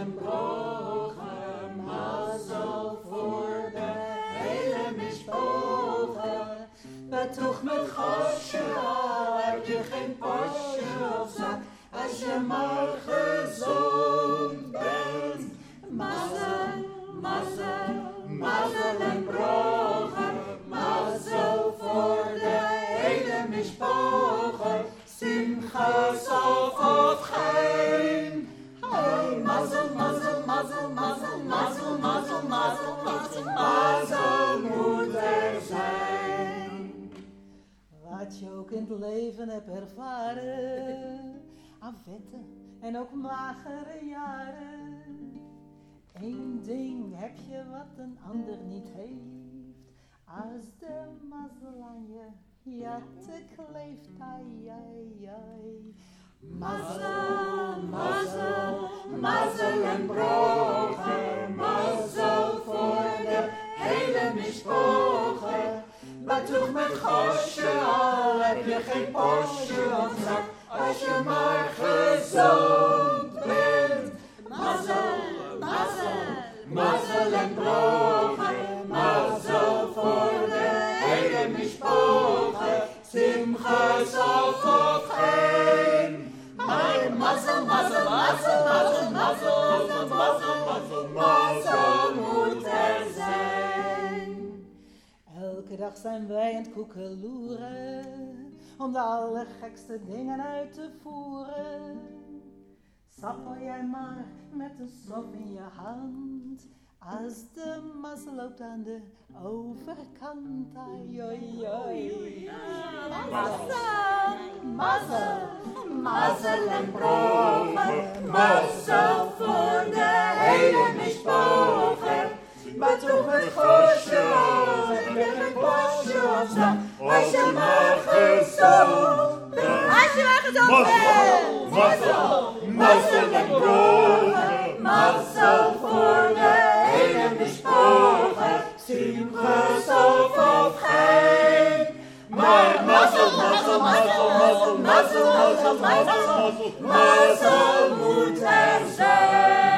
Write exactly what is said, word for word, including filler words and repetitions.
en brogen, mazzel voor de hele mispogen. Betoeg met gosje, al heb je geen postje op zak, als je maar gezond bent. Mazzel, mazzel, mazzel en brogen, mazzel voor de hele mispogen. Simcha sof of geen. Hey, mazzel, mazzel, mazzel, mazzel, mazzel, mazzel, mazzel, mazzel, mazzel moet er zijn. Wat je ook in het leven hebt ervaren, aan vette en ook magere jaren. Eén ding heb je wat een ander niet heeft, als de mazzel aan je jatte kleeft, ai, ai, ai. Mazzel, mazzel, mazzel en brogen, mazzel voor de hele mispogen. Betoeg met gosje, al heb je geen postje op zak, als je maar gezond bent. Mazzel, mazzel, mazzel en brogen, mazzel voor de hele mispogen. Simcha sof of geen. Hey, mazzel, mazzel, mazzel, mazzel, mazzel, mazzel, mazzel, mazzel, mazzel moet er zijn. Elke dag zijn wij aan het koekeloeren, om de allergekste dingen uit te voeren. Sappel jij maar met een sop in je hand, als de mazzel loopt aan de overkant. Ai, oi, oi. Mazzel, mazzel, mazzel en brogen, mazzel voor de hele mispogen. Betoeg met gosje, al heb je geen postje op zak, als je maar gezond bent. Als je maar gezond bent. Mazzel, mazzel en brogen, mazzel voor de hele mispogen. Simcha sof of geen. Maar mazzel, mazzel, mazzel, mazzel, mazzel, mazzel, mazzel, mazzel moet er zijn.